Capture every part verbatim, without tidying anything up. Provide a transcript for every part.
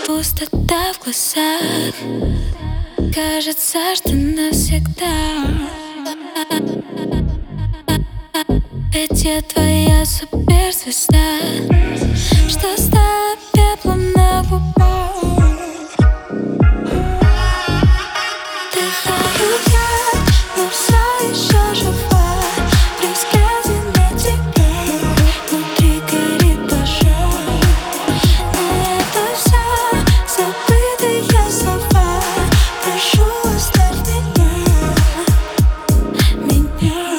Пустота в глазах, кажется, что навсегда. Ведь я твоя суперзвезда, что стала пеплом на губах. Дыхаю я, но все еще жива. При взгляде на тебя внутри горит пожар. Но это все забытые слова. Прошу, оставь меня, меня.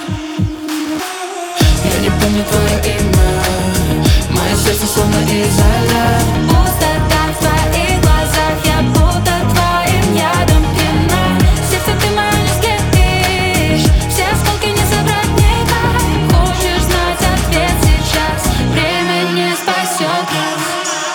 Я не помню твое имя, мое сердце словно изоляр. Пустота в твоих глазах, я будто твоим ядом пьяна. Сердце ты мое не скипишь, все осколки не собрать никак. Хочешь знать ответ сейчас, время не спасет нас.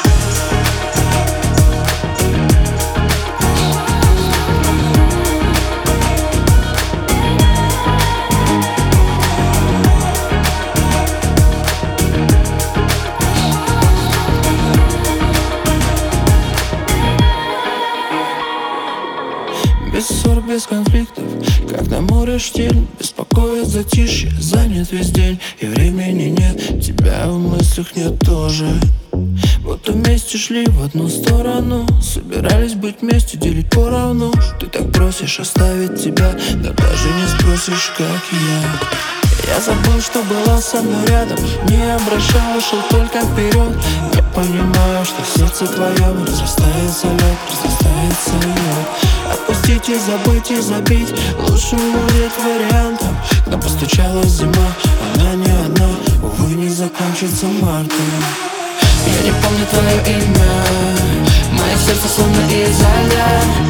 Без ссор, без конфликтов, как на море штиль. Беспокоит затишье, занят весь день. И времени нет, тебя в мыслях нет тоже. Вот вместе шли в одну сторону, собирались быть вместе, делить поровну. Ты так просишь оставить тебя, да даже не спросишь, как я. Я забыл, что была со мной рядом, не обращал, шел только вперед. Я понимаю, что в сердце твоем разрастается лед, разрастается лед. Отпустить и забыть и забить лучшим будет вариантом. Но постучалась зима, она не одна, увы, не закончится мартом. Я не помню твое имя, мое сердце словно изоляр.